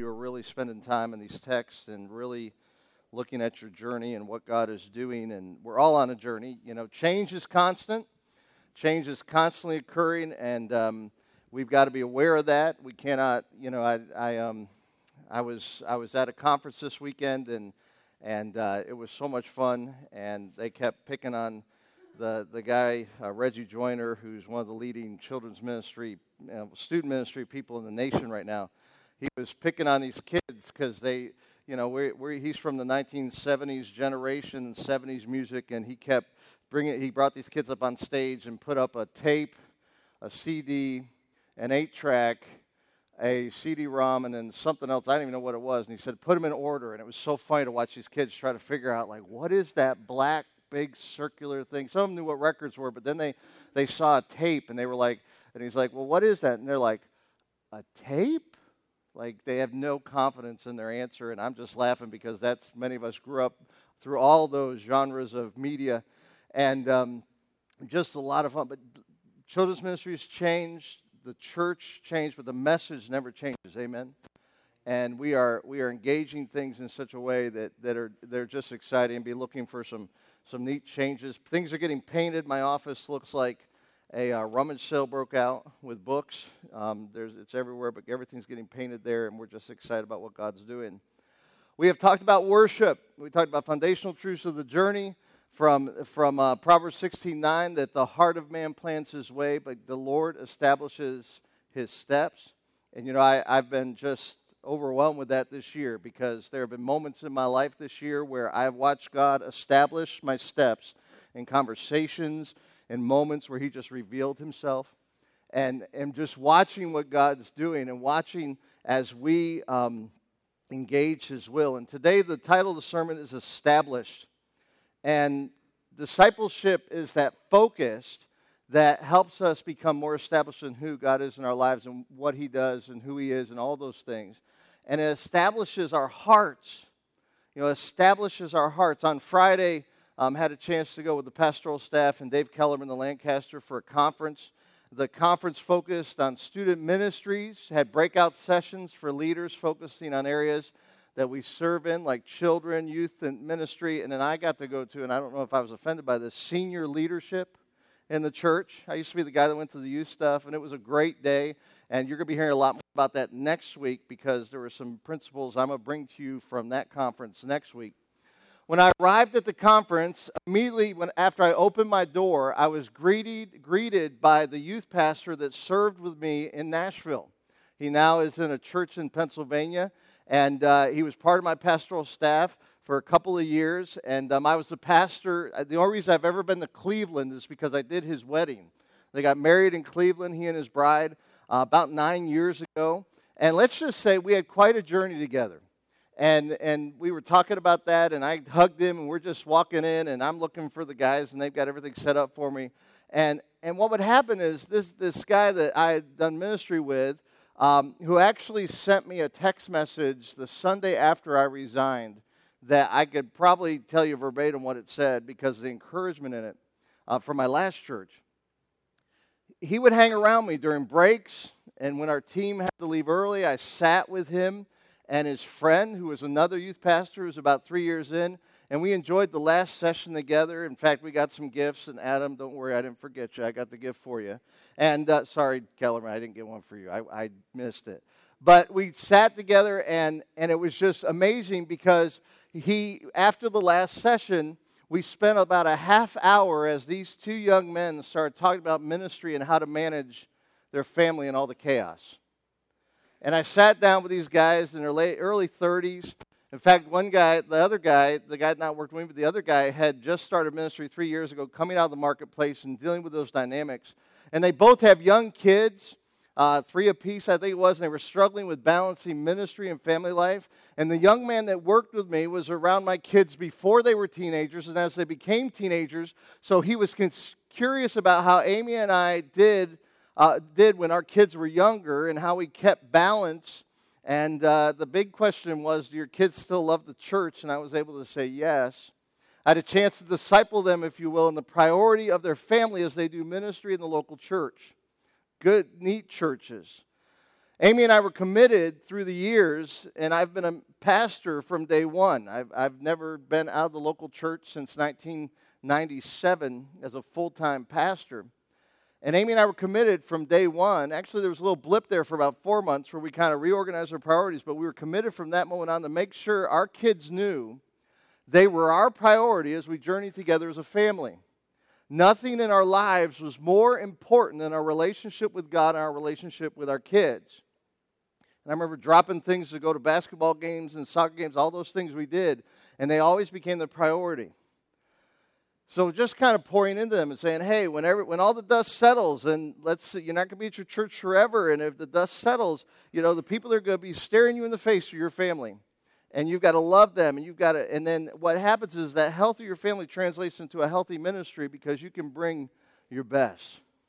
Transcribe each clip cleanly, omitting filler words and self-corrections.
You are really spending time in these texts and really looking at your journey and what God is doing. And we're all on a journey. You know, change is constant. Change is constantly occurring, and we've got to be aware of that. We cannot, I was at a conference this weekend, and it was so much fun. And they kept picking on the guy Reggie Joyner, who's one of the leading children's ministry, student ministry people in the nation right now. He was picking on these kids because they, he's from the 1970s generation, 70s music, and he brought these kids up on stage and put up a tape, a CD, an 8-track, a CD-ROM, and then something else. I didn't even know what it was. And he said, put them in order. And it was so funny to watch these kids try to figure out, like, what is that black, big, circular thing? Some of them knew what records were, but then they saw a tape, and they were like, and he's like, well, what is that? And they're like, a tape? Like, they have no confidence in their answer, and I'm just laughing because many of us grew up through all those genres of media, and just a lot of fun. But children's ministries changed, the church changed, but the message never changes, amen? And we are engaging things in such a way that they're just exciting, and be looking for some neat changes. Things are getting painted. My office looks like a rummage sale broke out with books. It's everywhere, but everything's getting painted there, and we're just excited about what God's doing. We have talked about worship. We talked about foundational truths of the journey from Proverbs 16:9, that the heart of man plans his way, but the Lord establishes his steps. And, I've been just overwhelmed with that this year, because there have been moments in my life this year where I've watched God establish my steps in conversations, in moments where he just revealed himself, and just watching what God's doing and watching as we engage his will. And today the title of the sermon is Established. And discipleship is that focus that helps us become more established in who God is in our lives and what he does and who he is and all those things. And it establishes our hearts. Establishes our hearts. On Friday, had a chance to go with the pastoral staff and Dave Kellerman, the Lancaster, for a conference. The conference focused on student ministries, had breakout sessions for leaders focusing on areas that we serve in, like children, youth, and ministry. And then I got to go to, and I don't know if I was offended by this, senior leadership in the church. I used to be the guy that went to the youth stuff, and it was a great day. And you're going to be hearing a lot more about that next week, because there were some principles I'm going to bring to you from that conference next week. When I arrived at the conference, immediately after I opened my door, I was greeted by the youth pastor that served with me in Nashville. He now is in a church in Pennsylvania, and he was part of my pastoral staff for a couple of years. And I was the pastor. The only reason I've ever been to Cleveland is because I did his wedding. They got married in Cleveland, he and his bride, about 9 years ago. And let's just say we had quite a journey together. And we were talking about that, and I hugged him, and we're just walking in, and I'm looking for the guys, and they've got everything set up for me. And what would happen is this guy that I had done ministry with, who actually sent me a text message the Sunday after I resigned, that I could probably tell you verbatim what it said because of the encouragement in it from my last church. He would hang around me during breaks, and when our team had to leave early, I sat with him and his friend, who was another youth pastor, who was about 3 years in, and we enjoyed the last session together. In fact, we got some gifts, and Adam, don't worry, I didn't forget you. I got the gift for you. And sorry, Kellerman, I didn't get one for you. I missed it. But we sat together, and it was just amazing because after the last session, we spent about a half hour as these two young men started talking about ministry and how to manage their family and all the chaos. And I sat down with these guys in their early 30s. In fact, the guy that not worked with me, but the other guy had just started ministry 3 years ago, coming out of the marketplace and dealing with those dynamics. And they both have young kids, 3 apiece, I think it was, and they were struggling with balancing ministry and family life. And the young man that worked with me was around my kids before they were teenagers and as they became teenagers. So he was curious about how Amy and I did when our kids were younger and how we kept balance. And the big question was, do your kids still love the church? And I was able to say yes. I had a chance to disciple them, if you will, in the priority of their family as they do ministry in the local church. Good, neat churches. Amy and I were committed through the years, and I've been a pastor from day one. I've never been out of the local church since 1997 as a full-time pastor. And Amy and I were committed from day one. Actually, there was a little blip there for about 4 months where we kind of reorganized our priorities, but we were committed from that moment on to make sure our kids knew they were our priority as we journeyed together as a family. Nothing in our lives was more important than our relationship with God and our relationship with our kids. And I remember dropping things to go to basketball games and soccer games, all those things we did, and they always became the priority. So just kind of pouring into them and saying, hey, when all the dust settles, and you're not going to be at your church forever, and if the dust settles, the people are going to be staring you in the face of your family. And you've got to love them, and then what happens is that health of your family translates into a healthy ministry because you can bring your best.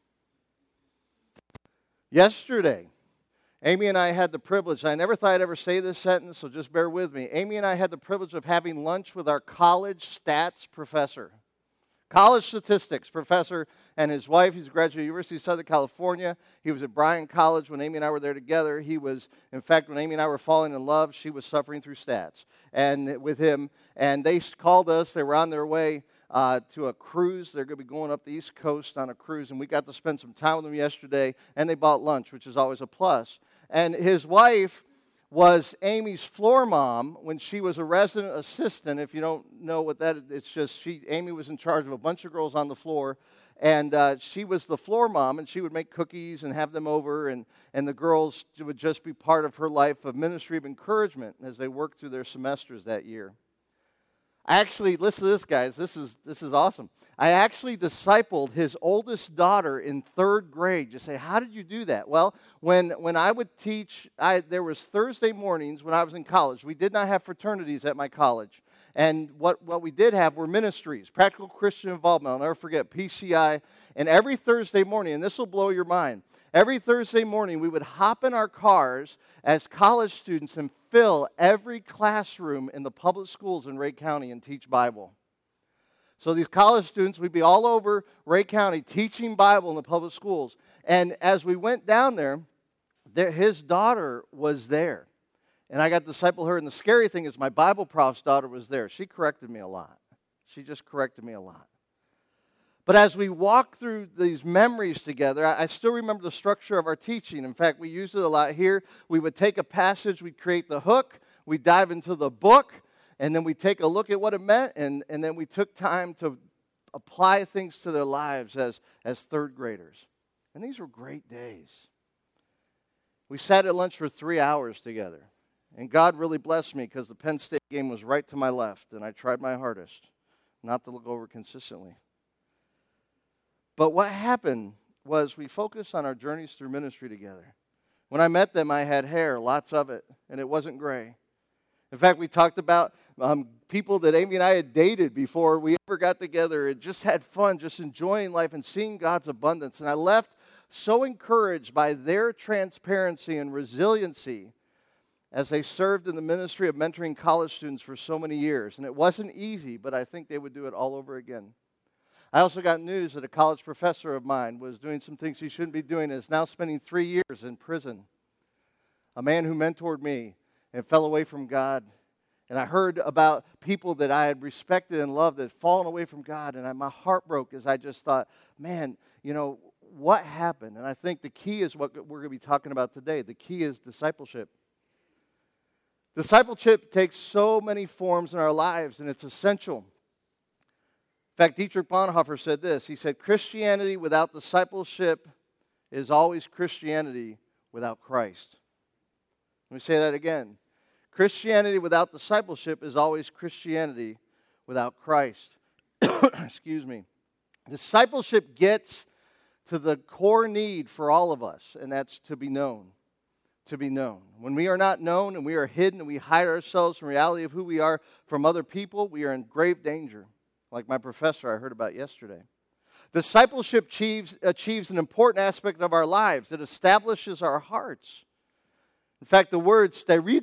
Yesterday, Amy and I had the privilege, I never thought I'd ever say this sentence, so just bear with me. Amy and I had the privilege of having lunch with our college stats professor. College statistics professor and his wife. He's a graduate of University of Southern California. He was at Bryan College when Amy and I were there together. In fact, when Amy and I were falling in love, she was suffering through stats and with him. And they called us. They were on their way to a cruise. They're going to be going up the East Coast on a cruise, and we got to spend some time with them yesterday, and they bought lunch, which is always a plus. And his wife was Amy's floor mom when she was a resident assistant. If you don't know what that is, it's just Amy was in charge of a bunch of girls on the floor, and she was the floor mom, and she would make cookies and have them over, and the girls would just be part of her life of ministry of encouragement as they worked through their semesters that year. Actually, listen to this, guys. This is awesome. I actually discipled his oldest daughter in 3rd grade. You say, how did you do that? Well, when I would teach, there was Thursday mornings when I was in college. We did not have fraternities at my college. And what we did have were ministries, practical Christian involvement. I'll never forget, PCI. And every Thursday morning, and this will blow your mind, every Thursday morning we would hop in our cars as college students and fill every classroom in the public schools in Ray County and teach Bible. So these college students, we'd be all over Ray County teaching Bible in the public schools. And as we went down there, his daughter was there. And I got to disciple her. And the scary thing is my Bible prof's daughter was there. She corrected me a lot. She just corrected me a lot. But as we walked through these memories together, I still remember the structure of our teaching. In fact, we used it a lot here. We would take a passage, we'd create the hook, we'd dive into the book, and then we'd take a look at what it meant, and then we took time to apply things to their lives as 3rd graders. And these were great days. We sat at lunch for 3 hours together. And God really blessed me because the Penn State game was right to my left, and I tried my hardest not to look over consistently. But what happened was we focused on our journeys through ministry together. When I met them, I had hair, lots of it, and it wasn't gray. In fact, we talked about people that Amy and I had dated before we ever got together and just had fun, just enjoying life and seeing God's abundance. And I left so encouraged by their transparency and resiliency as they served in the ministry of mentoring college students for so many years. And it wasn't easy, but I think they would do it all over again. I also got news that a college professor of mine was doing some things he shouldn't be doing and is now spending 3 years in prison. A man who mentored me and fell away from God. And I heard about people that I had respected and loved that had fallen away from God. And my heart broke as I just thought, man, what happened? And I think the key is what we're going to be talking about today. The key is discipleship. Discipleship takes so many forms in our lives, and it's essential. In fact, Dietrich Bonhoeffer said this. He said, Christianity without discipleship is always Christianity without Christ. Let me say that again. Christianity without discipleship is always Christianity without Christ. Excuse me. Discipleship gets to the core need for all of us, and that's to be known. To be known. When we are not known and we are hidden and we hide ourselves from the reality of who we are from other people, we are in grave danger, like my professor I heard about yesterday. Discipleship achieves an important aspect of our lives. It establishes our hearts. In fact, the word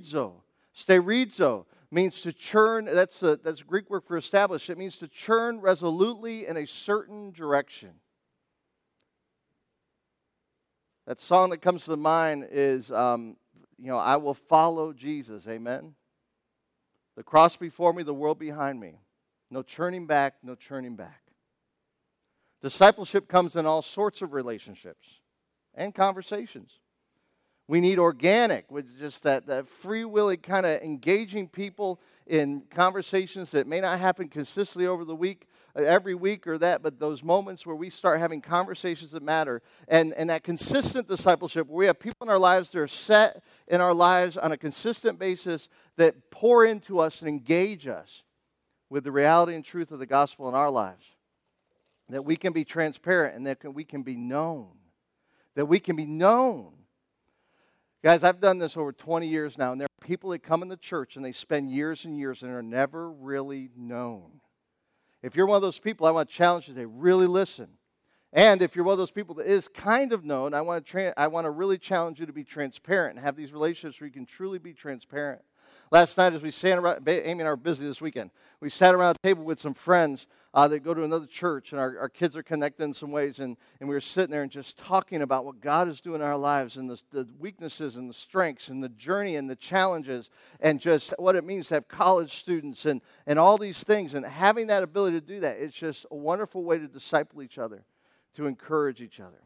sterizo means to churn. That's a Greek word for establish. It means to churn resolutely in a certain direction. That song that comes to mind is, I will follow Jesus, amen? The cross before me, the world behind me. No turning back, no turning back. Discipleship comes in all sorts of relationships and conversations. We need organic, with just that free-willing kind of engaging people in conversations that may not happen consistently over the week, every week or that, but those moments where we start having conversations that matter. And that consistent discipleship, where we have people in our lives that are set in our lives on a consistent basis that pour into us and engage us with the reality and truth of the gospel in our lives. That we can be transparent and that we can be known. That we can be known. Guys, I've done this over 20 years now, and there are people that come in the church and they spend years and years and are never really known. If you're one of those people, I want to challenge you to really listen. And if you're one of those people that is kind of known, I want to really challenge you to be transparent and have these relationships where you can truly be transparent. Last night, as we sat around, Amy and I were busy this weekend, we sat around a table with some friends that go to another church, and our kids are connected in some ways, and we were sitting there and just talking about what God is doing in our lives, and the weaknesses and the strengths and the journey and the challenges, and just what it means to have college students and all these things, and having that ability to do that, it's just a wonderful way to disciple each other, to encourage each other.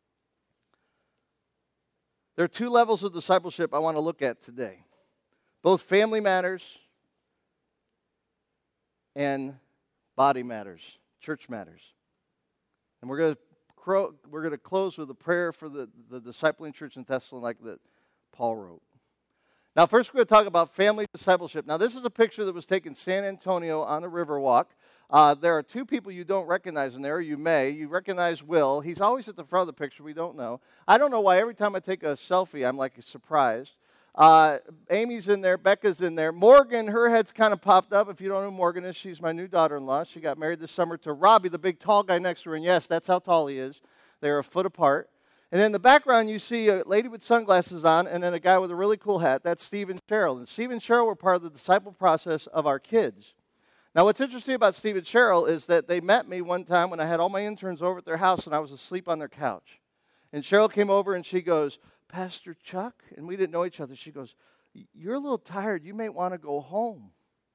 There are two levels of discipleship I want to look at today. Both family matters and body matters, church matters. And we're going to close with a prayer for the discipling church in Thessalonica that Paul wrote. Now, first we're going to talk about family discipleship. Now, this is a picture that was taken in San Antonio on the Riverwalk. There are two people you don't recognize in there, or you may. You recognize Will. He's always at the front of the picture. We don't know. I don't know why every time I take a selfie, I'm like surprised. Amy's in there. Becca's in there. Morgan, her head's kind of popped up. If you don't know who Morgan is, she's my new daughter-in-law. She got married this summer to Robbie, the big tall guy next to her. And yes, that's how tall he is. They're a foot apart. And in the background, you see a lady with sunglasses on and then a guy with a really cool hat. That's Steve and Cheryl. And Steve and Cheryl were part of the disciple process of our kids. Now, what's interesting about Steve and Cheryl is that they met me one time when I had all my interns over at their house and I was asleep on their couch. And Cheryl came over and she goes, "Pastor Chuck," and we didn't know each other. She goes, "You're a little tired. You may want to go home."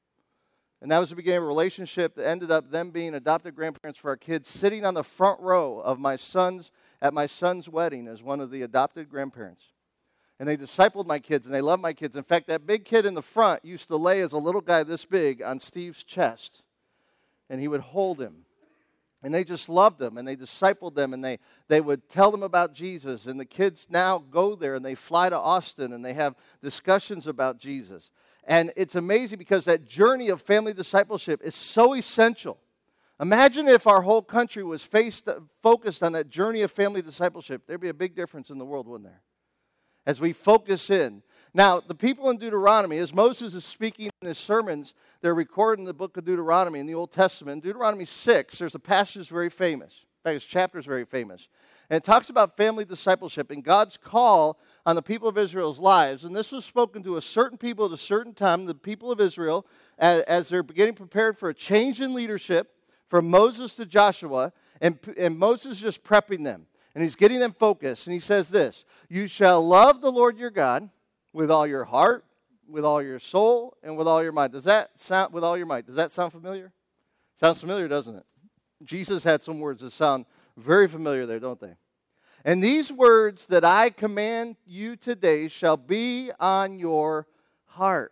And that was the beginning of a relationship that ended up them being adopted grandparents for our kids, sitting on the front row of at my son's wedding as one of the adopted grandparents. And they discipled my kids, and they loved my kids. In fact, that big kid in the front used to lay as a little guy this big on Steve's chest, and he would hold him. And they just loved them, and they discipled them, and they would tell them about Jesus. And the kids now go there, and they fly to Austin, and they have discussions about Jesus. And it's amazing because that journey of family discipleship is so essential. Imagine if our whole country was focused on that journey of family discipleship. There'd be a big difference in the world, wouldn't there? As we focus in. Now, the people in Deuteronomy, as Moses is speaking in his sermons, they're recorded in the book of Deuteronomy in the Old Testament. Deuteronomy 6, there's a passage that's very famous. In fact, this chapter is very famous. And it talks about family discipleship and God's call on the people of Israel's lives. And this was spoken to a certain people at a certain time, the people of Israel, as they're getting prepared for a change in leadership from Moses to Joshua. And Moses is just prepping them. And he's getting them focused. And he says this: "You shall love the Lord your God with all your heart, with all your soul, and with all your mind." Does that sound, with all your might, does that sound familiar? Sounds familiar, doesn't it? Jesus had some words that sound very familiar there, don't they? "And these words that I command you today shall be on your heart.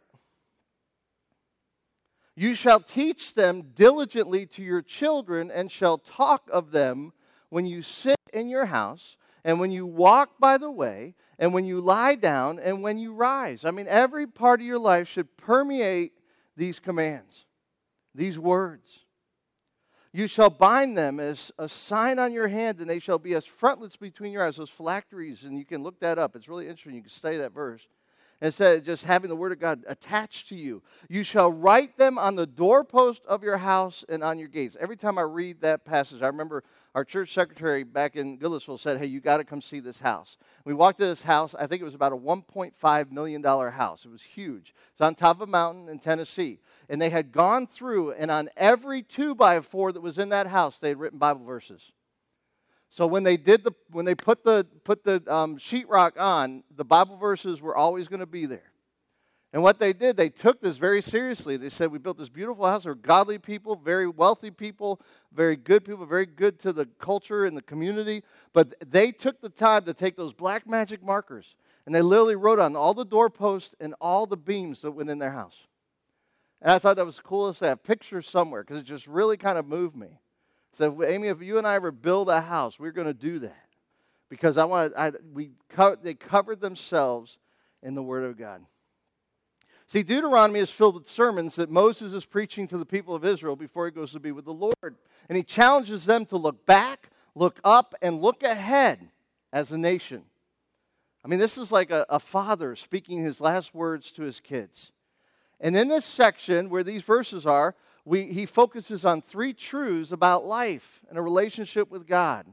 You shall teach them diligently to your children, and shall talk of them when you sit in your house, and when you walk by the way, and when you lie down, and when you rise." I mean, every part of your life should permeate these commands, these words. "You shall bind them as a sign on your hand, and they shall be as frontlets between your eyes." Those phylacteries, and you can look that up. It's really interesting. You can study that verse. Instead of just having the Word of God attached to you. "You shall write them on the doorpost of your house and on your gates." Every time I read that passage, I remember our church secretary back in Goodlettsville said, "Hey, you got to come see this house." We walked to this house. I think it was about a $1.5 million house. It was huge. It's on top of a mountain in Tennessee. And they had gone through, and on every 2x4 that was in that house, they had written Bible verses. So when they put the sheetrock on, the Bible verses were always going to be there. And what they did, they took this very seriously. They said, we built this beautiful house. They're godly people, very wealthy people, very good to the culture and the community. But they took the time to take those black magic markers, and they literally wrote on all the doorposts and all the beams that went in their house. And I thought that was the coolest. They have pictures somewhere, because it just really kind of moved me. So, Amy, if you and I ever build a house, we're going to do that. Because they covered themselves in the Word of God. See, Deuteronomy is filled with sermons that Moses is preaching to the people of Israel before he goes to be with the Lord. And he challenges them to look back, look up, and look ahead as a nation. I mean, this is like a father speaking his last words to his kids. And in this section, where these verses are, he focuses on 3 truths about life and a relationship with God.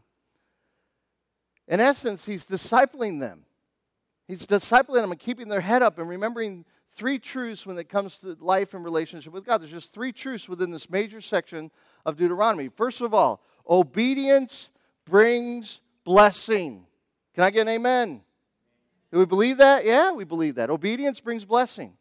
In essence, he's discipling them. He's discipling them and keeping their head up and remembering 3 truths when it comes to life and relationship with God. There's just 3 truths within this major section of Deuteronomy. First of all, obedience brings blessing. Can I get an amen? Do we believe that? Yeah, we believe that. Obedience brings blessing.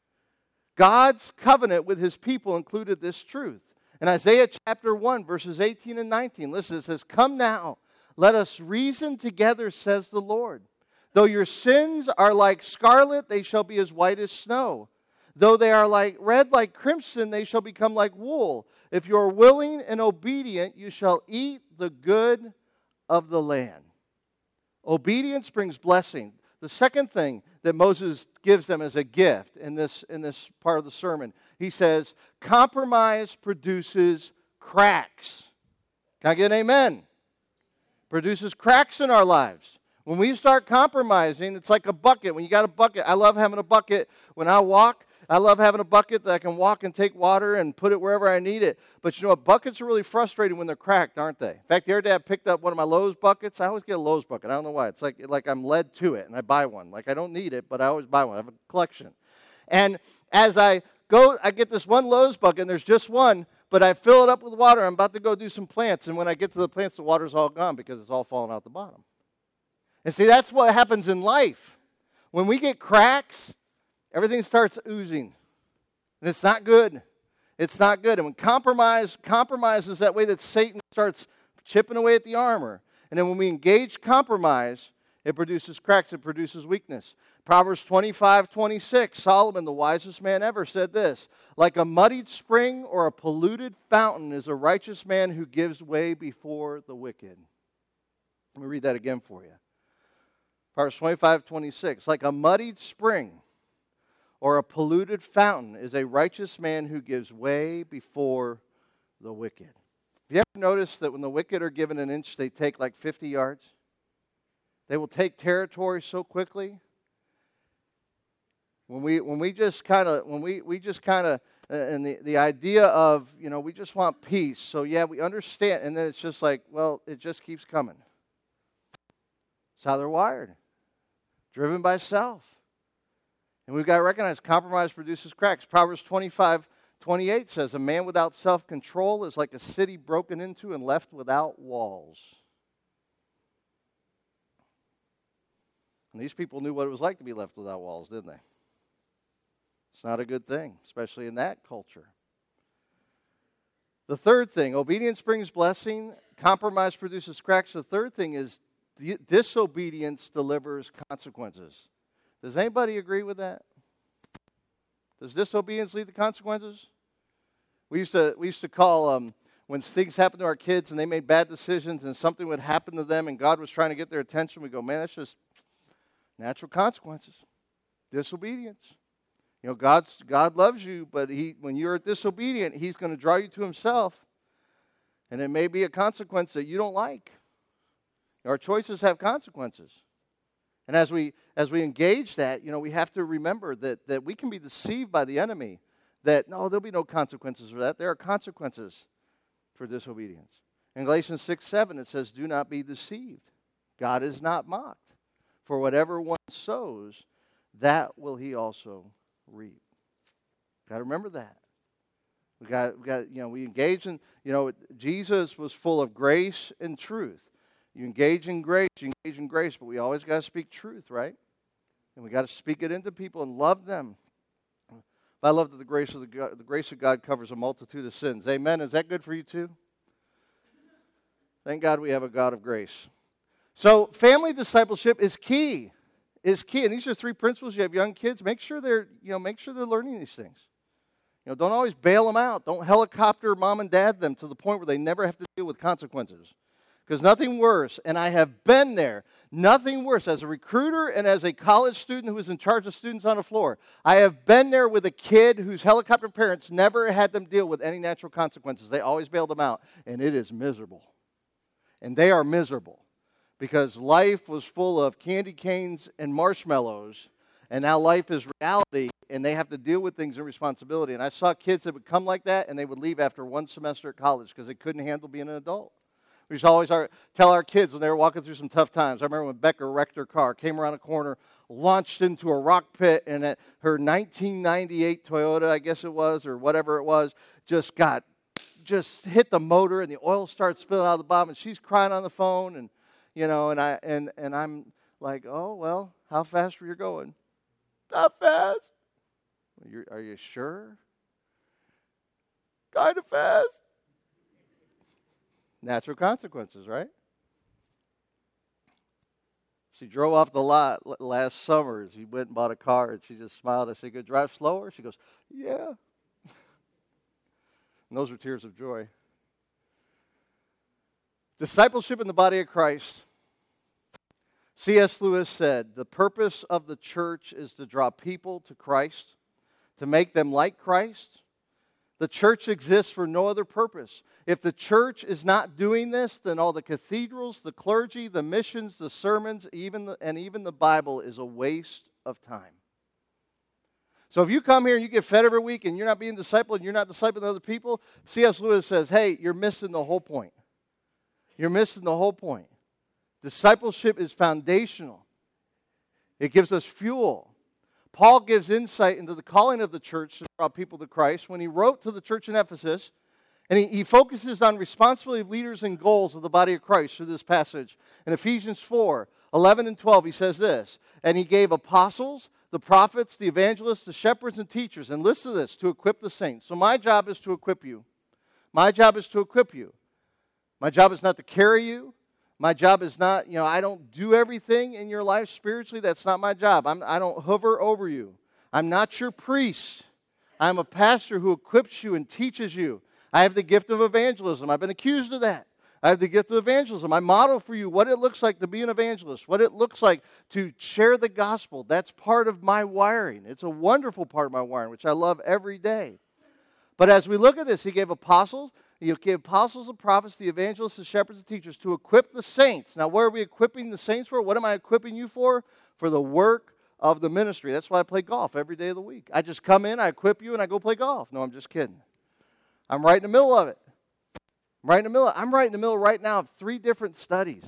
God's covenant with his people included this truth. In Isaiah chapter 1, verses 18 and 19, listen, it says, "Come now, let us reason together, says the Lord. Though your sins are like scarlet, they shall be as white as snow. Though they are red like crimson, they shall become like wool. If you are willing and obedient, you shall eat the good of the land." Obedience brings blessing. The second thing that Moses gives them as a gift in this part of the sermon, he says, compromise produces cracks. Can I get an amen? Produces cracks in our lives. When we start compromising, it's like a bucket. When you got a bucket, I love having a bucket. When I walk, I love having a bucket that I can walk and take water and put it wherever I need it. But you know what? Buckets are really frustrating when they're cracked, aren't they? In fact, the other day I picked up one of my Lowe's buckets. I always get a Lowe's bucket. I don't know why. It's like I'm led to it, and I buy one. Like I don't need it, but I always buy one. I have a collection. And as I go, I get this one Lowe's bucket, and there's just one, but I fill it up with water. I'm about to go do some plants, and when I get to the plants, the water's all gone because it's all falling out the bottom. And see, that's what happens in life. When we get cracks, everything starts oozing. And it's not good. It's not good. And when compromise is that way that Satan starts chipping away at the armor. And then when we engage compromise, it produces cracks, it produces weakness. Proverbs 25:26, Solomon, the wisest man ever, said this, "Like a muddied spring or a polluted fountain is a righteous man who gives way before the wicked." Let me read that again for you. Proverbs 25:26, "Like a muddied spring or a polluted fountain is a righteous man who gives way before the wicked." Have you ever noticed that when the wicked are given an inch, they take like 50 yards? They will take territory so quickly. When we just kind of and the idea of, we just want peace. So yeah, we understand, and then it's just like, well, it just keeps coming. It's how they're wired. Driven by self. And we've got to recognize compromise produces cracks. Proverbs 25:28 says, "A man without self-control is like a city broken into and left without walls." And these people knew what it was like to be left without walls, didn't they? It's not a good thing, especially in that culture. The third thing, obedience brings blessing, compromise produces cracks. The third thing is disobedience delivers consequences. Does anybody agree with that? Does disobedience lead to consequences? We used to call when things happened to our kids and they made bad decisions and something would happen to them and God was trying to get their attention. We go, man, that's just natural consequences. Disobedience. God loves you, but when you're disobedient, He's going to draw you to Himself, and it may be a consequence that you don't like. Our choices have consequences. And as we engage that, we have to remember that we can be deceived by the enemy, that, no, there'll be no consequences for that. There are consequences for disobedience. In Galatians 6:7, it says, "Do not be deceived. God is not mocked. For whatever one sows, that will he also reap." Got to remember that. We got we engage in, Jesus was full of grace and truth. You engage in grace, but we always got to speak truth, right? And we got to speak it into people and love them. But I love that the grace of God covers a multitude of sins. Amen. Is that good for you too? Thank God we have a God of grace. So family discipleship is key. And these are 3 principles. You have young kids. Make sure they're learning these things. Don't always bail them out. Don't helicopter mom and dad them to the point where they never have to deal with consequences. Because nothing worse, and I have been there, nothing worse as a recruiter and as a college student who was in charge of students on the floor. I have been there with a kid whose helicopter parents never had them deal with any natural consequences. They always bailed them out, and it is miserable. And they are miserable because life was full of candy canes and marshmallows, and now life is reality, and they have to deal with things and responsibility. And I saw kids that would come like that, and they would leave after 1 semester at college because they couldn't handle being an adult. We used to always tell our kids when they were walking through some tough times. I remember when Becca wrecked her car, came around a corner, launched into a rock pit, and her 1998 Toyota, I guess it was, or whatever it was, just hit the motor, and the oil started spilling out of the bottom, and she's crying on the phone, and and I'm like, oh well, how fast were you going? Not fast. Are you sure? Kind of fast. Natural consequences, right? She drove off the lot last summer. She went and bought a car, and she just smiled. I said, "Go drive slower?" She goes, "Yeah." And those are tears of joy. Discipleship in the body of Christ. C.S. Lewis said, "The purpose of the church is to draw people to Christ, to make them like Christ. The church exists for no other purpose. If the church is not doing this, then all the cathedrals, the clergy, the missions, the sermons, even the Bible is a waste of time." So if you come here and you get fed every week and you're not being discipled and you're not discipling other people, C.S. Lewis says, hey, you're missing the whole point. You're missing the whole point. Discipleship is foundational. It gives us fuel. Paul gives insight into the calling of the church to draw people to Christ when he wrote to the church in Ephesus, and he focuses on responsibility of leaders and goals of the body of Christ through this passage. In Ephesians 4, 11 and 12, he says this, "And he gave apostles, the prophets, the evangelists, the shepherds, and teachers," and listen to this, "to equip the saints." So my job is to equip you. My job is to equip you. My job is not to carry you. My job is not, I don't do everything in your life spiritually. That's not my job. I don't hover over you. I'm not your priest. I'm a pastor who equips you and teaches you. I have the gift of evangelism. I've been accused of that. I have the gift of evangelism. I model for you what it looks like to be an evangelist, what it looks like to share the gospel. That's part of my wiring. It's a wonderful part of my wiring, which I love every day. But as we look at this, he gave apostles, the prophets, the evangelists, the shepherds, the teachers to equip the saints. Now, what are we equipping the saints for? What am I equipping you for? For the work of the ministry. That's why I play golf every day of the week. I just come in, I equip you, and I go play golf. No, I'm just kidding. I'm right in the middle of it. I'm right in the middle right now of 3 different studies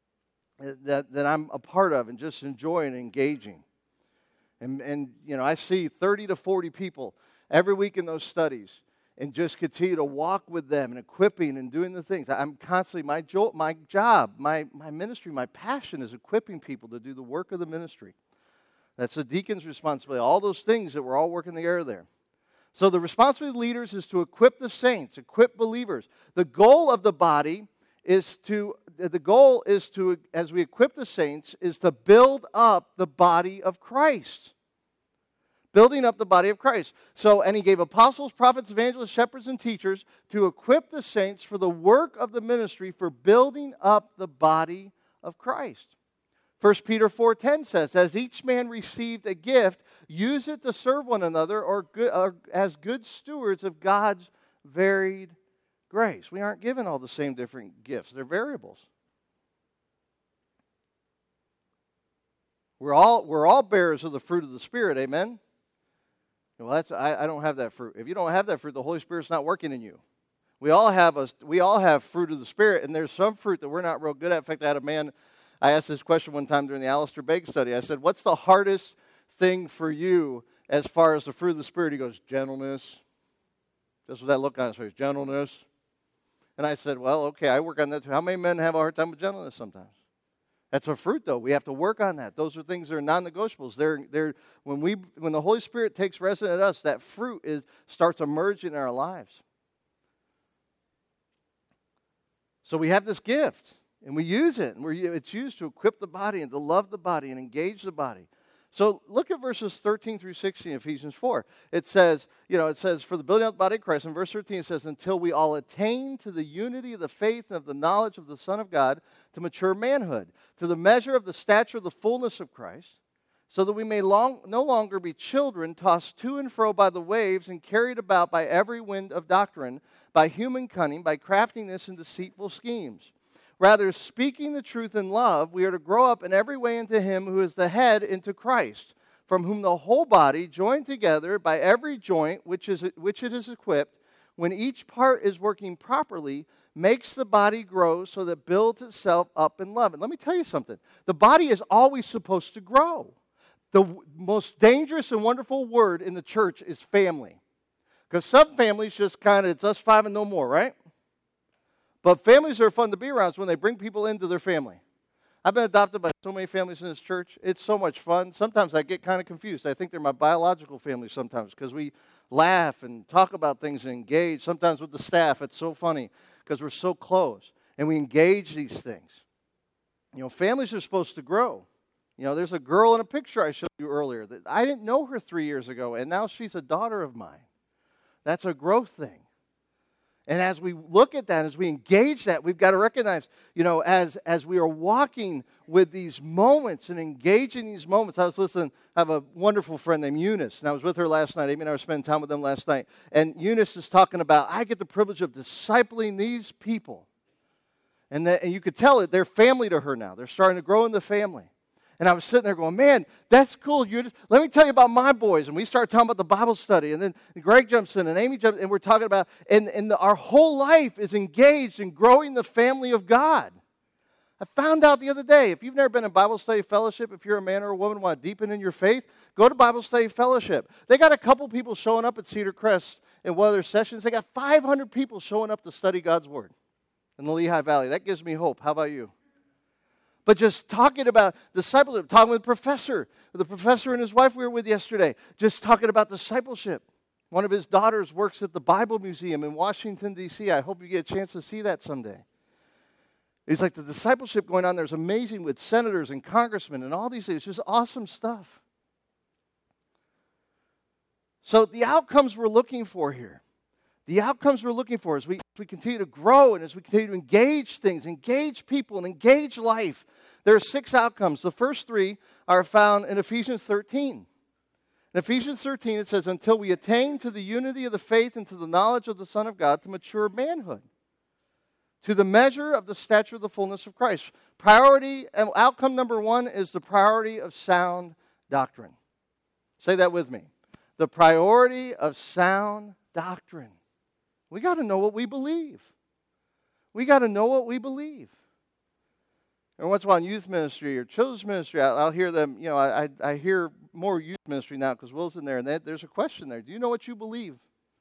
that I'm a part of and just enjoying and engaging. And I see 30 to 40 people every week in those studies, and just continue to walk with them and equipping and doing the things. I'm constantly, my job, my ministry, my passion is equipping people to do the work of the ministry. That's the deacon's responsibility. All those things that we're all working together there. So the responsibility of leaders is to equip the saints, equip believers. The goal of the body is to, as we equip the saints, is to build up the body of Christ. Building up the body of Christ. So, and he gave apostles, prophets, evangelists, shepherds, and teachers to equip the saints for the work of the ministry for building up the body of Christ. 1 Peter 4:10 says, "As each man received a gift, use it to serve one another or as good stewards of God's varied grace." We aren't given all the same different gifts. They're variables. We're all bearers of the fruit of the Spirit, amen? Well, I don't have that fruit. If you don't have that fruit, the Holy Spirit's not working in you. We all have fruit of the Spirit, and there's some fruit that we're not real good at. In fact, I asked this question one time during the Alistair Begg study. I said, "What's the hardest thing for you as far as the fruit of the Spirit?" He goes, "Gentleness." That's what that look on his face, gentleness. And I said, well, okay, I work on that too. How many men have a hard time with gentleness sometimes? That's a fruit, though. We have to work on that. Those are things that are non-negotiables. They're when the Holy Spirit takes residence in us, that fruit starts emerging in our lives. So we have this gift, and we use it. And it's used to equip the body and to love the body and engage the body. So look at verses 13 through 16 in Ephesians 4. It says, for the building up the body of Christ. In verse 13 it says, until we all attain to the unity of the faith and of the knowledge of the Son of God, to mature manhood, to the measure of the stature of the fullness of Christ, so that we may no longer be children tossed to and fro by the waves and carried about by every wind of doctrine, by human cunning, by craftiness and deceitful schemes. Rather, speaking the truth in love, we are to grow up in every way into Him who is the head, into Christ, from whom the whole body, joined together by every joint which it is equipped, when each part is working properly, makes the body grow so that it builds itself up in love. And let me tell you something. The body is always supposed to grow. The most dangerous and wonderful word in the church is family. Because some families just it's us five and no more, right? But families are fun to be around when they bring people into their family. I've been adopted by so many families in this church. It's so much fun. Sometimes I get kind of confused. I think they're my biological family sometimes because we laugh and talk about things and engage. Sometimes with the staff, it's so funny because we're so close. And we engage these things. Families are supposed to grow. There's a girl in a picture I showed you earlier that I didn't know her 3 years ago, and now she's a daughter of mine. That's a growth thing. And as we look at that, as we engage that, we've got to recognize, as we are walking with these moments and engaging these moments. I was listening, I have a wonderful friend named Eunice, and I was with her last night. Amy and I were spending time with them last night. And Eunice is talking about, I get the privilege of discipling these people. And you could tell it, they're family to her now. They're starting to grow in the family. And I was sitting there going, man, that's cool. Let me tell you about my boys. And we started talking about the Bible study. And then Greg jumps in and Amy jumps in. And we're talking about, our whole life is engaged in growing the family of God. I found out the other day, if you've never been in Bible study fellowship, if you're a man or a woman who want to deepen in your faith, go to Bible study fellowship. They got a couple people showing up at Cedar Crest in one of their sessions. They got 500 people showing up to study God's Word in the Lehigh Valley. That gives me hope. How about you? But just talking about discipleship, talking with the professor and his wife we were with yesterday, just talking about discipleship. One of his daughters works at the Bible Museum in Washington, D.C. I hope you get a chance to see that someday. It's like the discipleship going on there is amazing with senators and congressmen and all these things. It's just awesome stuff. So the outcomes we're looking for here, as we continue to grow and as we continue to engage things, engage people, and engage life, there are 6 outcomes. The first 3 are found in Ephesians 13. In Ephesians 13, it says, until we attain to the unity of the faith and to the knowledge of the Son of God, to mature manhood, to the measure of the stature of the fullness of Christ. Priority, and outcome number 1 is the priority of sound doctrine. Say that with me. The priority of sound doctrine. We got to know what we believe. And once in a while in youth ministry or children's ministry, I'll hear them, I hear more youth ministry now because Will's in there, and there's a question there. Do you know what you believe?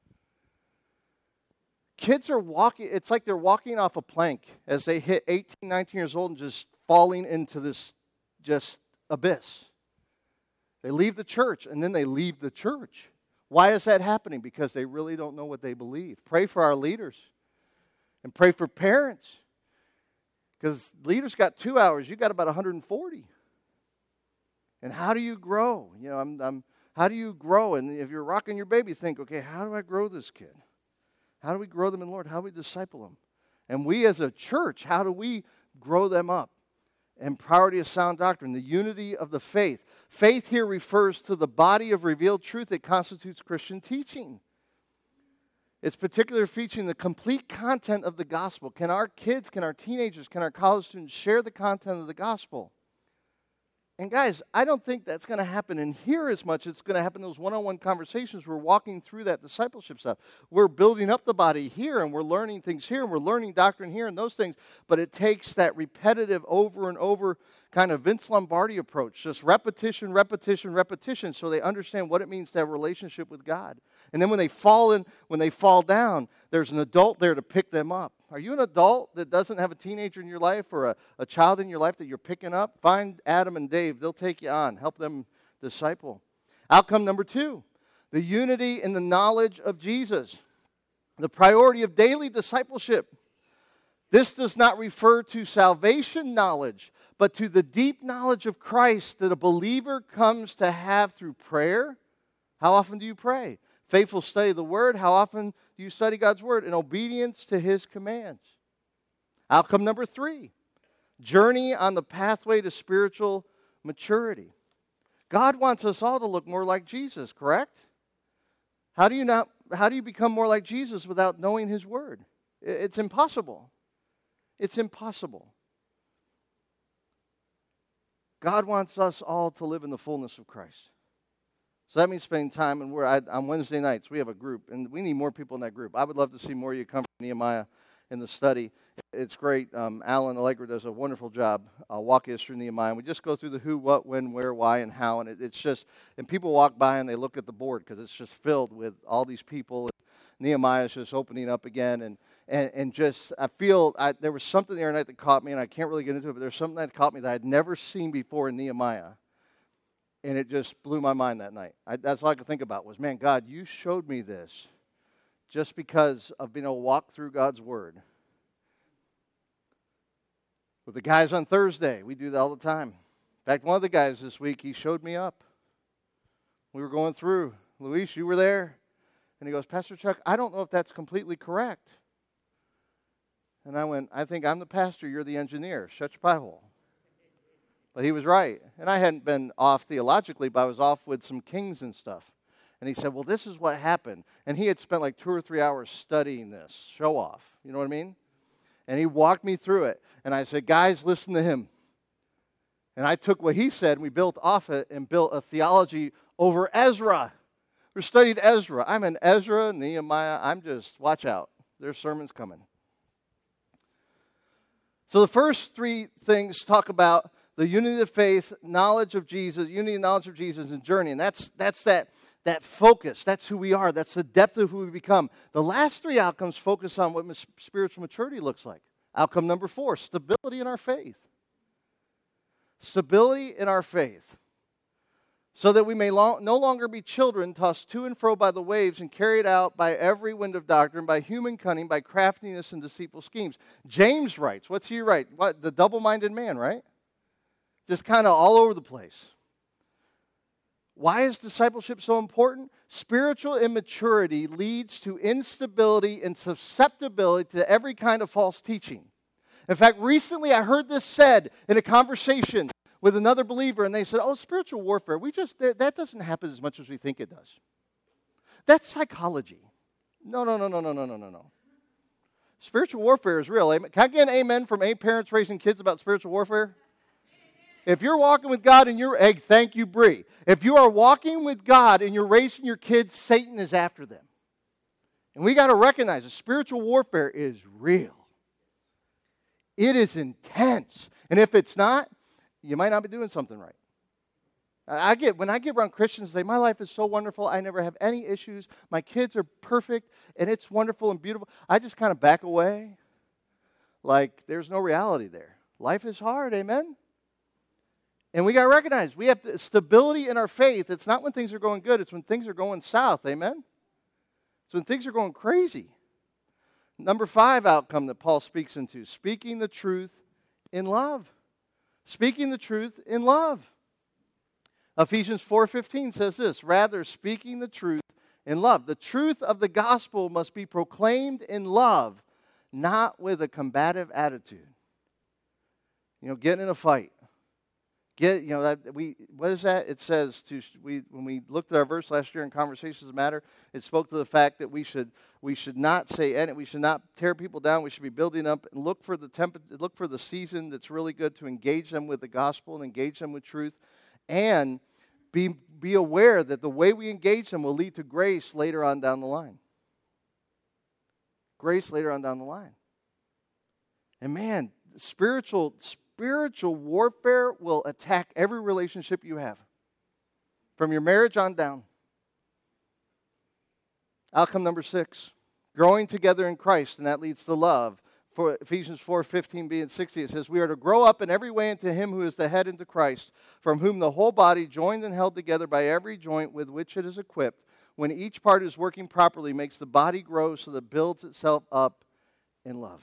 Kids are walking, it's like they're walking off a plank as they hit 18, 19 years old and just falling into this just abyss. They leave the church, and then they leave the church. Why is that happening? Because they really don't know what they believe. Pray for our leaders. And pray for parents. Because leaders got 2 hours. You got about 140. And how do you grow? How do you grow? And if you're rocking your baby, think, okay, how do I grow this kid? How do we grow them in the Lord? How do we disciple them? And we as a church, how do we grow them up? And priority of sound doctrine, the unity of the faith. Faith here refers to the body of revealed truth that constitutes Christian teaching. It's particularly featuring the complete content of the gospel. Can our kids, can our teenagers, can our college students share the content of the gospel? And guys, I don't think that's going to happen in here as much. It's going to happen in those one-on-one conversations. We're walking through that discipleship stuff. We're building up the body here, and we're learning things here, and we're learning doctrine here and those things. But it takes that repetitive over and over kind of Vince Lombardi approach. Just repetition, repetition, repetition, so they understand what it means to have a relationship with God. And then when they fall down, there's an adult there to pick them up. Are you an adult that doesn't have a teenager in your life or a child in your life that you're picking up? Find Adam and Dave. They'll take you on. Help them disciple. Outcome number 2, the unity in the knowledge of Jesus. The priority of daily discipleship. This does not refer to salvation knowledge, but to the deep knowledge of Christ that a believer comes to have through prayer. How often do you pray? Faithful study of the Word. How often do you study God's Word? In obedience to His commands. Outcome number 3, journey on the pathway to spiritual maturity. God wants us all to look more like Jesus, correct? How do you become more like Jesus without knowing His Word? It's impossible. It's impossible. God wants us all to live in the fullness of Christ. So that means spending time, and on Wednesday nights, we have a group, and we need more people in that group. I would love to see more of you come from Nehemiah in the study. It's great. Alan Allegra does a wonderful job walking us through Nehemiah. And we just go through the who, what, when, where, why, and how, and it's just, and people walk by and they look at the board because it's just filled with all these people. And Nehemiah is just opening up again, and just, I feel, there was something the other night that caught me, and I can't really get into it, but there's something that caught me that I'd never seen before in Nehemiah. And it just blew my mind that night. That's all I could think about was, man, God, you showed me this just because of being able to walk through God's Word. With the guys on Thursday, we do that all the time. In fact, one of the guys this week, he showed me up. We were going through. Luis, you were there. And he goes, Pastor Chuck, I don't know if that's completely correct. And I went, I think I'm the pastor, you're the engineer. Shut your pie hole. But he was right. And I hadn't been off theologically, but I was off with some kings and stuff. And he said, well, this is what happened. And he had spent like 2 or 3 hours studying this. Show off. You know what I mean? And he walked me through it. And I said, guys, listen to him. And I took what he said, and we built off it and built a theology over Ezra. We studied Ezra. I'm in Ezra, Nehemiah. I'm just, watch out. There's sermons coming. So the first 3 things talk about the unity of faith, knowledge of Jesus, unity and knowledge of Jesus, and journey. And that's that focus. That's who we are. That's the depth of who we become. The last 3 outcomes focus on what spiritual maturity looks like. Outcome number 4, stability in our faith. Stability in our faith. So that we may no longer be children tossed to and fro by the waves and carried out by every wind of doctrine, by human cunning, by craftiness and deceitful schemes. James writes, what's he write? What, the double-minded man, right? Just kind of all over the place. Why is discipleship so important? Spiritual immaturity leads to instability and susceptibility to every kind of false teaching. In fact, recently I heard this said in a conversation with another believer, and they said, oh, spiritual warfare, that doesn't happen as much as we think it does. That's psychology. No. Spiritual warfare is real. Amen. Can I get an amen from 8 parents raising kids about spiritual warfare? If you're walking with God and thank you, Bree. If you are walking with God and you're raising your kids, Satan is after them. And we got to recognize that spiritual warfare is real. It is intense. And if it's not, you might not be doing something right. When I get around Christians, they say, my life is so wonderful. I never have any issues. My kids are perfect, and it's wonderful and beautiful. I just kind of back away like there's no reality there. Life is hard, amen? And we got to recognize we have stability in our faith. It's not when things are going good. It's when things are going south. Amen? It's when things are going crazy. Number 5 outcome that Paul speaks into, speaking the truth in love. Speaking the truth in love. Ephesians 4:15 says this, rather speaking the truth in love. The truth of the gospel must be proclaimed in love, not with a combative attitude. Getting in a fight. What is that? It says when we looked at our verse last year in Conversations Matter, it spoke to the fact that we should not say anything, we should not tear people down. We should be building up and look for the season that's really good to engage them with the gospel and engage them with truth, and be aware that the way we engage them will lead to grace later on down the line. Grace later on down the line. And man, spiritual warfare will attack every relationship you have, from your marriage on down. Outcome number 6, growing together in Christ, and that leads to love. For Ephesians 4:15b and 60, it says, "We are to grow up in every way into him who is the head, into Christ, from whom the whole body, joined and held together by every joint with which it is equipped, when each part is working properly, makes the body grow so that it builds itself up in love."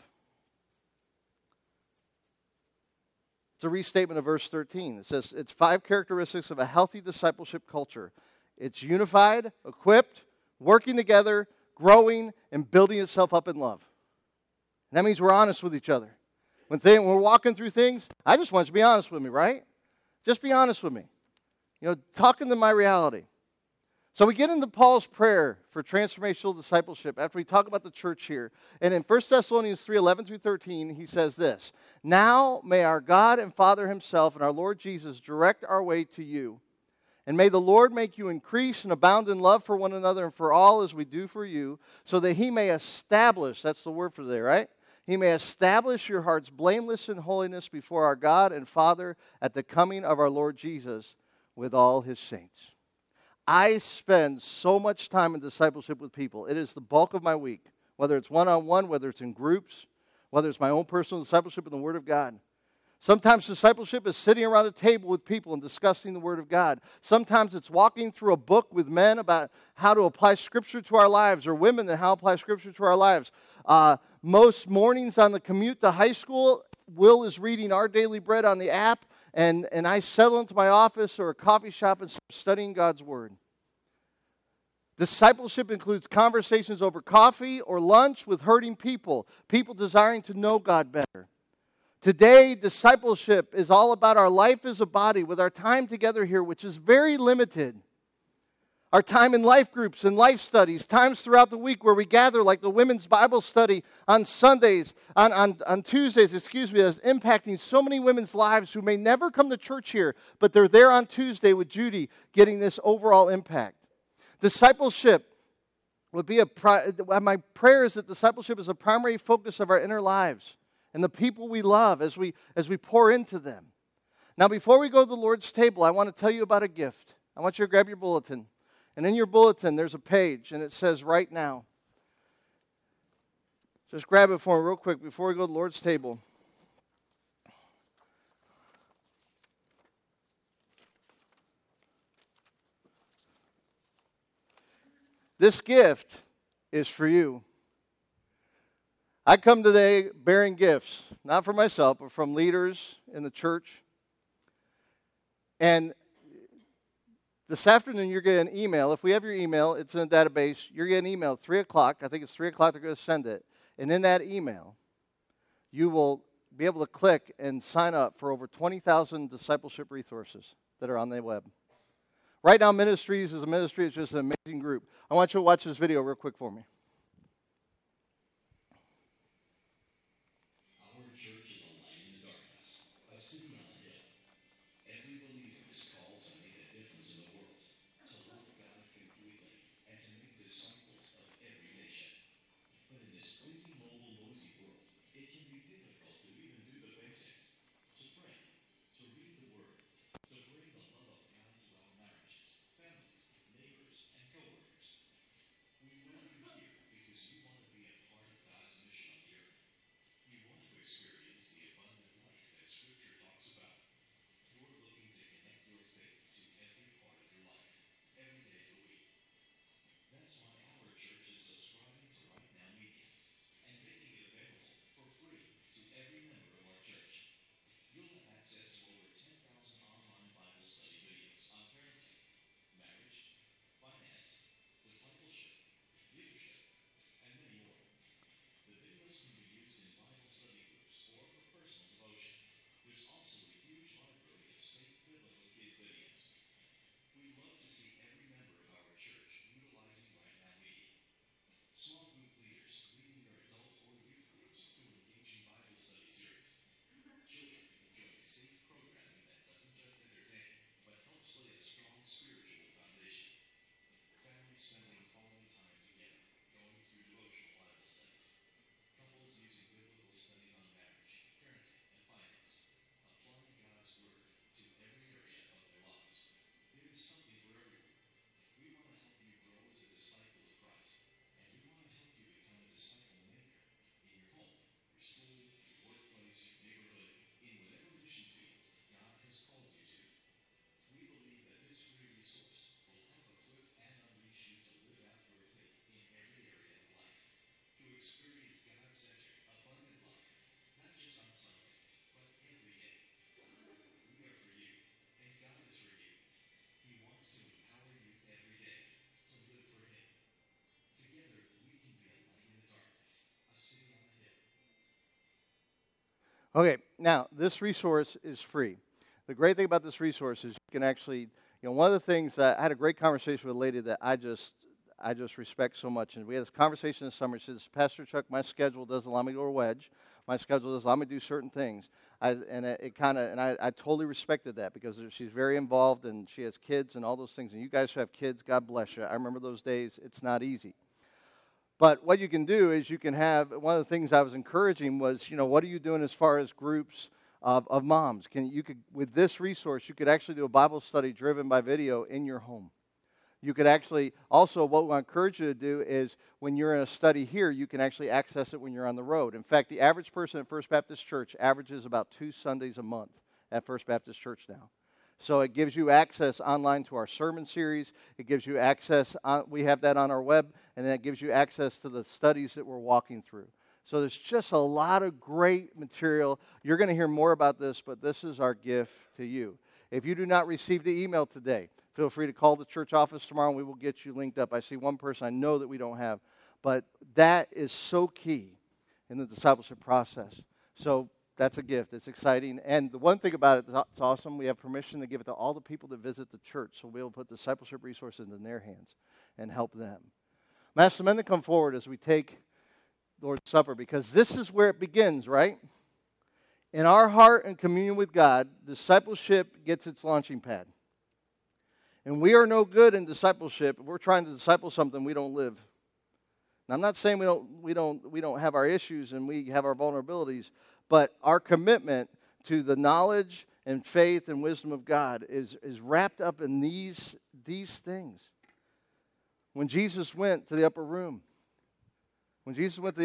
It's a restatement of verse 13. It says it's 5 characteristics of a healthy discipleship culture. It's unified, equipped, working together, growing, and building itself up in love. And that means we're honest with each other. When we're walking through things, I just want you to be honest with me, right? Just be honest with me. Talk into my reality. So we get into Paul's prayer for transformational discipleship after we talk about the church here. And in 1 Thessalonians 3:11 through 13, he says this, "Now may our God and Father himself and our Lord Jesus direct our way to you. And may the Lord make you increase and abound in love for one another and for all as we do for you, so that he may establish," that's the word for today, right? "He may establish your hearts blameless in holiness before our God and Father at the coming of our Lord Jesus with all his saints." I spend so much time in discipleship with people. It is the bulk of my week, whether it's one-on-one, whether it's in groups, whether it's my own personal discipleship in the Word of God. Sometimes discipleship is sitting around a table with people and discussing the Word of God. Sometimes it's walking through a book with men about how to apply Scripture to our lives, or women that how to apply Scripture to our lives. Most mornings on the commute to high school, Will is reading Our Daily Bread on the app, and I settle into my office or a coffee shop and start studying God's Word. Discipleship includes conversations over coffee or lunch with hurting people desiring to know God better. Today, discipleship is all about our life as a body with our time together here, which is very limited. Our time in life groups and life studies, times throughout the week where we gather, like the women's Bible study on Sundays, on Tuesdays, that's impacting so many women's lives who may never come to church here, but they're there on Tuesday with Judy getting this overall impact. Discipleship would be my prayer is that discipleship is a primary focus of our inner lives and the people we love as we pour into them. Now, before we go to the Lord's table, I want to tell you about a gift. I want you to grab your bulletin. And in your bulletin, there's a page, and it says "Right Now." Just grab it for me real quick before we go to the Lord's table. This gift is for you. I come today bearing gifts, not for myself, but from leaders in the church. And this afternoon, you're getting an email. If we have your email, it's in a database. You're getting an email at 3 o'clock. I think it's 3 o'clock they're going to send it. And in that email, you will be able to click and sign up for over 20,000 discipleship resources that are on the web. Right Now Ministries is a ministry. It's just an amazing group. I want you to watch this video real quick for me. Our church is a light in the darkness, a city on a hill. Every believer is called to make a difference in the world, to love God completely, and to make disciples of every nation. But in this crazy, mobile, noisy world, it can be difficult to even do the basics. To pray, to read the Word, to bring the love of God to our marriages, families, neighbors, and coworkers. We know you're here, Okay, now this resource is free. The great thing about this resource is you can actually, one of the things I had a great conversation with a lady that I just respect so much, and we had this conversation this summer. She says, Pastor Chuck, my schedule doesn't allow me to go to wedge. My schedule doesn't allow me to do certain things. I totally respected that because she's very involved and she has kids and all those things. And you guys who have kids, God bless you. I remember those days. It's not easy. But what you can do is you can have, one of the things I was encouraging was, what are you doing as far as groups of moms? With this resource, you could actually do a Bible study driven by video in your home. You could actually, also what I encourage you to do is when you're in a study here, you can actually access it when you're on the road. In fact, the average person at First Baptist Church averages about 2 Sundays a month at First Baptist Church now. So it gives you access online to our sermon series. It gives you access, we have that on our web, and that gives you access to the studies that we're walking through. So there's just a lot of great material. You're going to hear more about this, but this is our gift to you. If you do not receive the email today, feel free to call the church office tomorrow, and we will get you linked up. I see one person I know that we don't have, but that is so key in the discipleship process. So that's a gift. It's exciting. And the one thing about it, it's awesome. We have permission to give it to all the people that visit the church. So we'll be able to put discipleship resources in their hands and help them. I'm asking the men to come forward as we take the Lord's Supper, because this is where it begins, right? In our heart and communion with God, discipleship gets its launching pad. And we are no good in discipleship if we're trying to disciple something we don't live. Now, I'm not saying we don't have our issues and we have our vulnerabilities, but our commitment to the knowledge and faith and wisdom of God is wrapped up in these things. When Jesus went to the upper room, and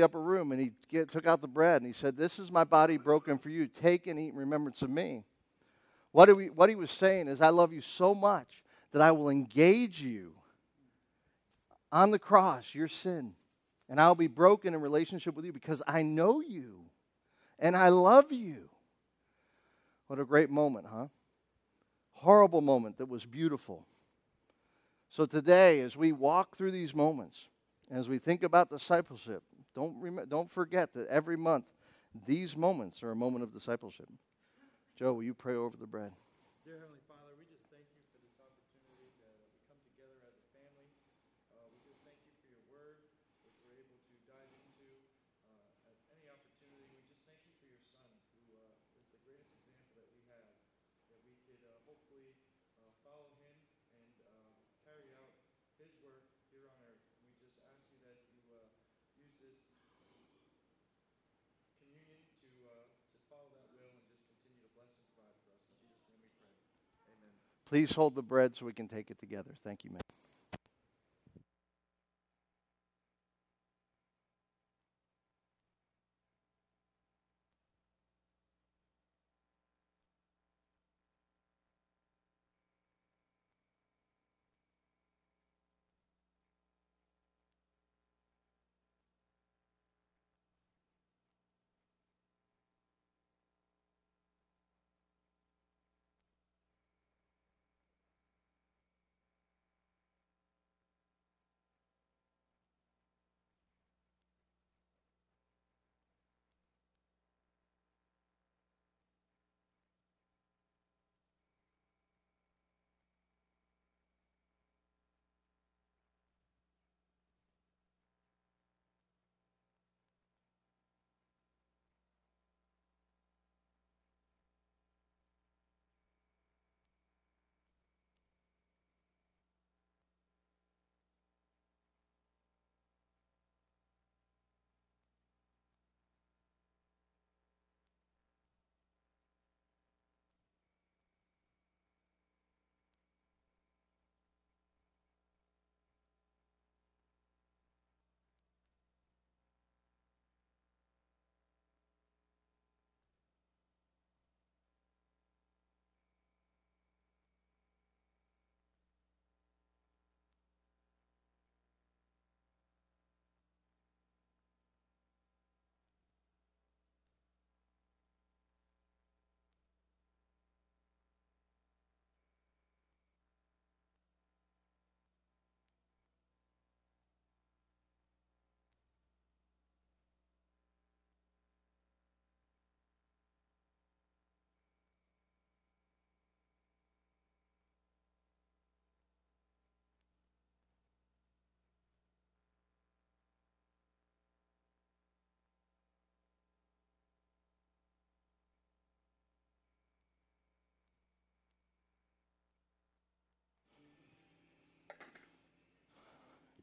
he took out the bread and he said, "This is my body broken for you. Take and eat in remembrance of me." What he was saying is, I love you so much that I will engage you on the cross, your sin, and I'll be broken in relationship with you because I know you and I love you. What a great moment, huh? Horrible moment that was beautiful. So today, as we walk through these moments, as we think about discipleship, don't forget that every month, these moments are a moment of discipleship. Joe, will you pray over the bread? Dear Heavenly Father, we just thank you for this opportunity that we come together as a family. We just thank you for your word, which we're able to dive into at any opportunity. We just thank you for your Son, who is the greatest example that we have, that we could hopefully follow him and carry out his work here on earth. We just ask you that you use this communion to follow that will and just continue to bless and provide for us. In Jesus' name we pray. Amen. Please hold the bread so we can take it together. Thank you, man.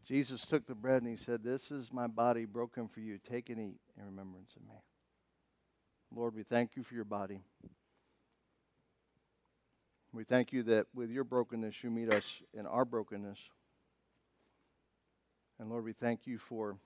Jesus took the bread and he said, "This is my body broken for you. Take and eat in remembrance of me." Lord, we thank you for your body. We thank you that with your brokenness, you meet us in our brokenness. And Lord, we thank you for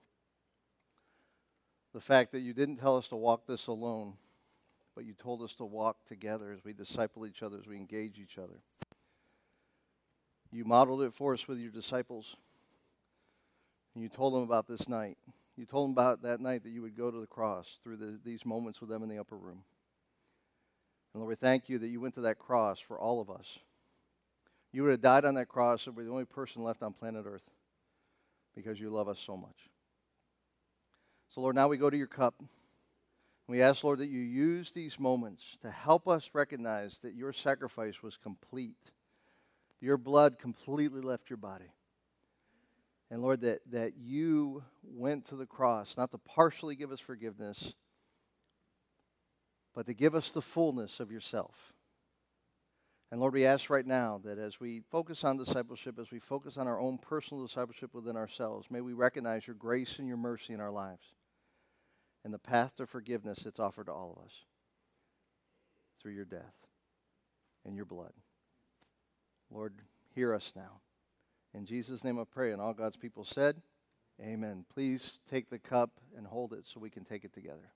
the fact that you didn't tell us to walk this alone, but you told us to walk together as we disciple each other, as we engage each other. You modeled it for us with your disciples. And you told them about this night. You told them about that night that you would go to the cross through these moments with them in the upper room. And Lord, we thank you that you went to that cross for all of us. You would have died on that cross and we're the only person left on planet Earth because you love us so much. So Lord, now we go to your cup. We ask, Lord, that you use these moments to help us recognize that your sacrifice was complete. Your blood completely left your body. And Lord, that you went to the cross, not to partially give us forgiveness, but to give us the fullness of yourself. And Lord, we ask right now that as we focus on discipleship, as we focus on our own personal discipleship within ourselves, may we recognize your grace and your mercy in our lives and the path to forgiveness that's offered to all of us through your death and your blood. Lord, hear us now. In Jesus' name I pray, and all God's people said, amen. Please take the cup and hold it so we can take it together.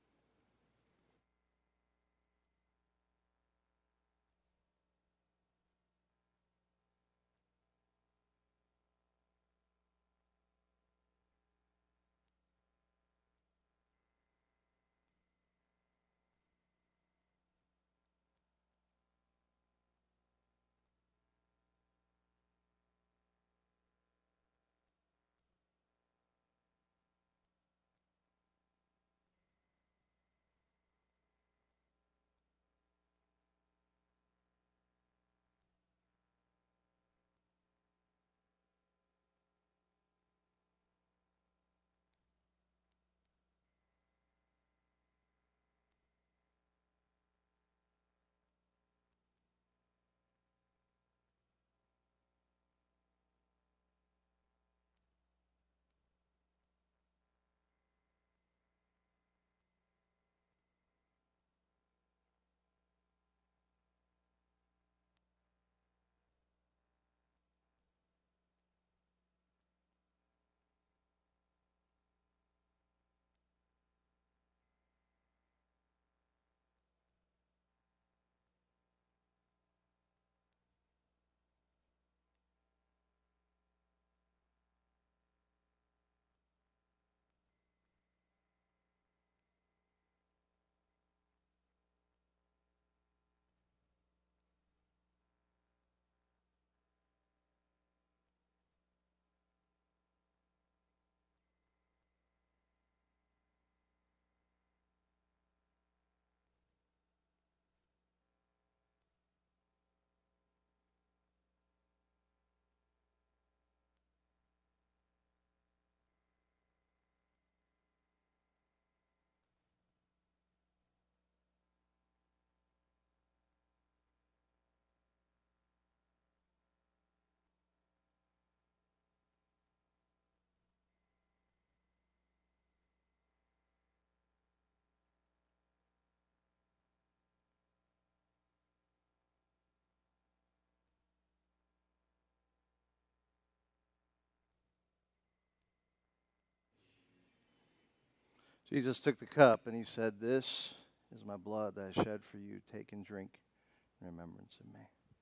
Jesus took the cup and he said, "This is my blood that I shed for you. Take and drink in remembrance of me."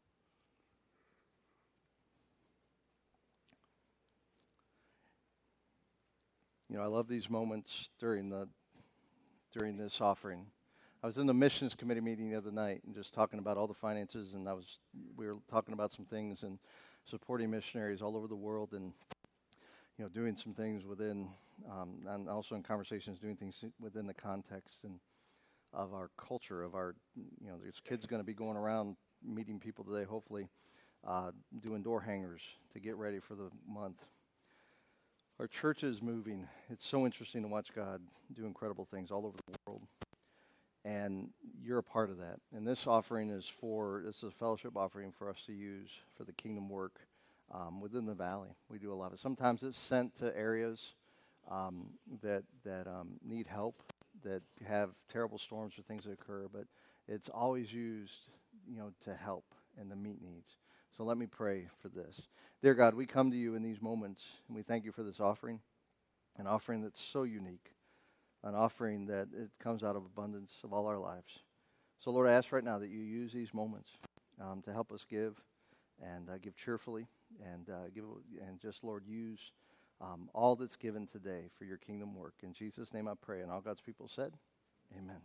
You know, I love these moments during this offering. I was in the missions committee meeting the other night and just talking about all the finances, and we were talking about some things and supporting missionaries all over the world, and doing some things within, and also in conversations doing things within the context and of our culture, of our, there's kids going to be going around meeting people today, hopefully, doing door hangers to get ready for the month. Our church is moving. It's so interesting to watch God do incredible things all over the world. And you're a part of that. And this offering is a fellowship offering for us to use for the kingdom work within the valley. We do a lot of it. Sometimes it's sent to areas that need help, that have terrible storms or things that occur, but it's always used, to help and to meet needs. So let me pray for this. Dear God, we come to you in these moments, and we thank you for this offering, an offering that's so unique, an offering that it comes out of abundance of all our lives. So, Lord, I ask right now that you use these moments to help us give and give cheerfully and just, Lord, use all that's given today for your kingdom work. In Jesus' name I pray. And all God's people said, amen.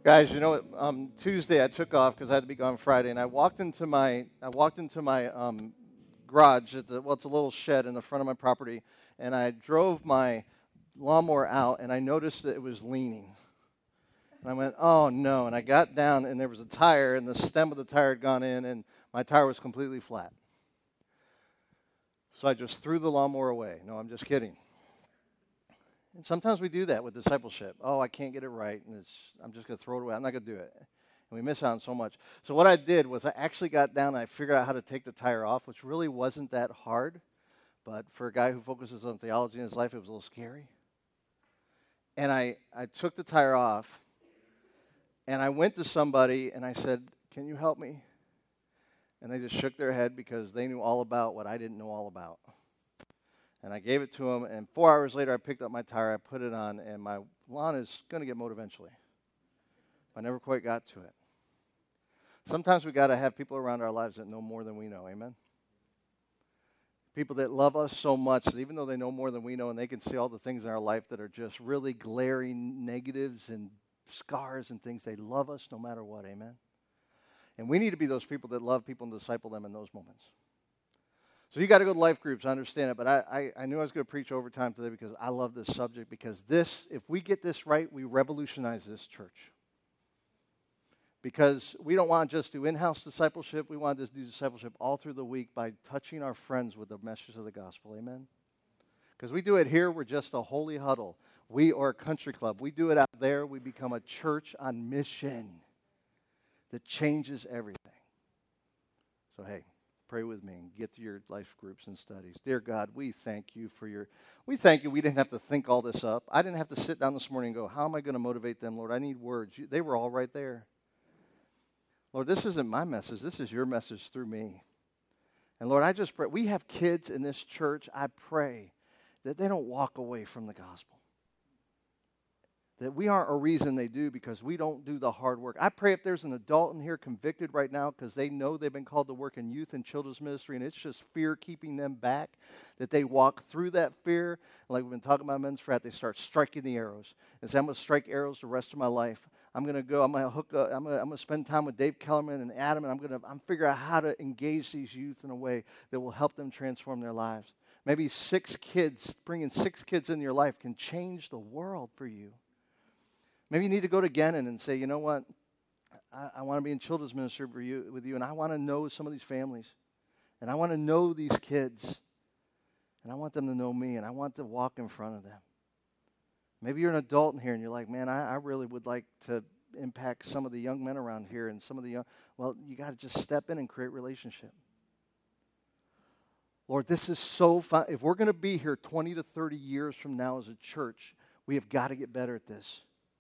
Guys, you know what? Tuesday I took off because I had to be gone Friday, and I walked into my garage. It's a little shed in the front of my property, and I drove my lawnmower out, and I noticed that it was leaning. And I went, oh no! And I got down, and there was a tire, and the stem of the tire had gone in, and my tire was completely flat. So I just threw the lawnmower away. No, I'm just kidding. And sometimes we do that with discipleship. Oh, I can't get it right, and I'm just going to throw it away. I'm not going to do it. And we miss out on so much. So what I did was I actually got down and I figured out how to take the tire off, which really wasn't that hard. But for a guy who focuses on theology in his life, it was a little scary. And I took the tire off, and I went to somebody, and I said, can you help me? And they just shook their head because they knew all about what I didn't know all about. And I gave it to them, and 4 hours later, I picked up my tire, I put it on, and my lawn is going to get mowed eventually. I never quite got to it. Sometimes we got to have people around our lives that know more than we know, amen? People that love us so much that even though they know more than we know and they can see all the things in our life that are just really glaring negatives and scars and things, they love us no matter what, amen? And we need to be those people that love people and disciple them in those moments. So you got to go to life groups, I understand it, but I knew I was going to preach overtime today because I love this subject, because this, if we get this right, we revolutionize this church. Because we don't want to just do in-house discipleship, we want to do discipleship all through the week by touching our friends with the message of the gospel, amen? Because we do it here, we're just a holy huddle. We are a country club. We do it out there, we become a church on mission that changes everything. So hey, pray with me and get to your life groups and studies. Dear God, we thank you we didn't have to think all this up. I didn't have to sit down this morning and go, how am I going to motivate them, Lord? I need words. They were all right there. Lord, this isn't my message. This is your message through me. And Lord, I just pray, we have kids in this church. I pray that they don't walk away from the gospel. That we aren't a reason they do because we don't do the hard work. I pray if there's an adult in here convicted right now because they know they've been called to work in youth and children's ministry and it's just fear keeping them back, that they walk through that fear. Like we've been talking about Men's Frat, they start striking the arrows. And say, I'm going to strike arrows the rest of my life. I'm going to go, I'm going to spend time with Dave Kellerman and Adam, and I'm figure out how to engage these youth in a way that will help them transform their lives. Maybe bringing 6 kids into your life can change the world for you. Maybe you need to go to Gannon and say, you know what, I want to be in children's ministry with you, and I want to know some of these families, and I want to know these kids, and I want them to know me, and I want to walk in front of them. Maybe you're an adult in here, and you're like, man, I really would like to impact some of the young men around here, and some of the young, well, you got to just step in and create relationship. Lord, this is so fun. If we're going to be here 20 to 30 years from now as a church, we have got to get better at this.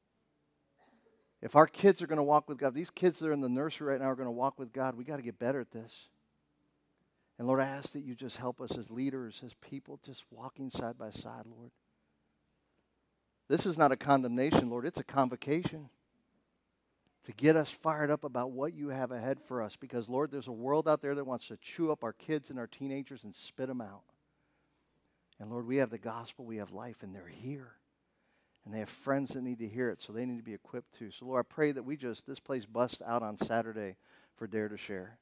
If our kids are going to walk with God, these kids that are in the nursery right now are going to walk with God, we got to get better at this. And Lord, I ask that you just help us as leaders, as people, just walking side by side, Lord. This is not a condemnation, Lord. It's a convocation to get us fired up about what you have ahead for us. Because, Lord, there's a world out there that wants to chew up our kids and our teenagers and spit them out. And, Lord, we have the gospel, we have life, and they're here. And they have friends that need to hear it, so they need to be equipped too. So, Lord, I pray that this place busts out on Saturday for Dare to Share.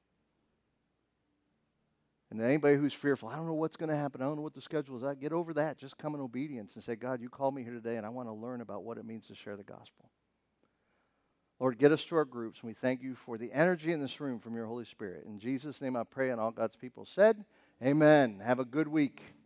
And that anybody who's fearful, I don't know what's going to happen, I don't know what the schedule is, get over that. Just come in obedience and say, God, you called me here today, and I want to learn about what it means to share the gospel. Lord, get us to our groups, and we thank you for the energy in this room from your Holy Spirit. In Jesus' name I pray, and all God's people said, amen. Have a good week.